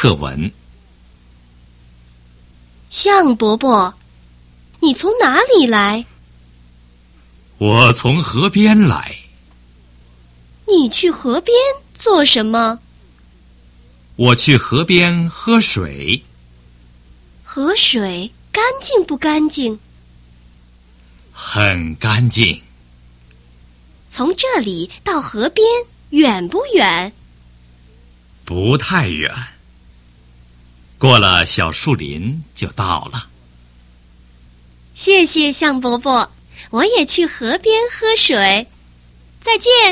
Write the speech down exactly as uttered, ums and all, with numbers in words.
课文。 象伯伯，你从哪里来？ 我从河边来。 你去河边做什么？ 我去河边喝水。 河水干净不干净？ 很干净。 从这里到河边远不远？ 不太远，过了小树林就到了。 谢谢象伯伯，我也去河边喝水。再见。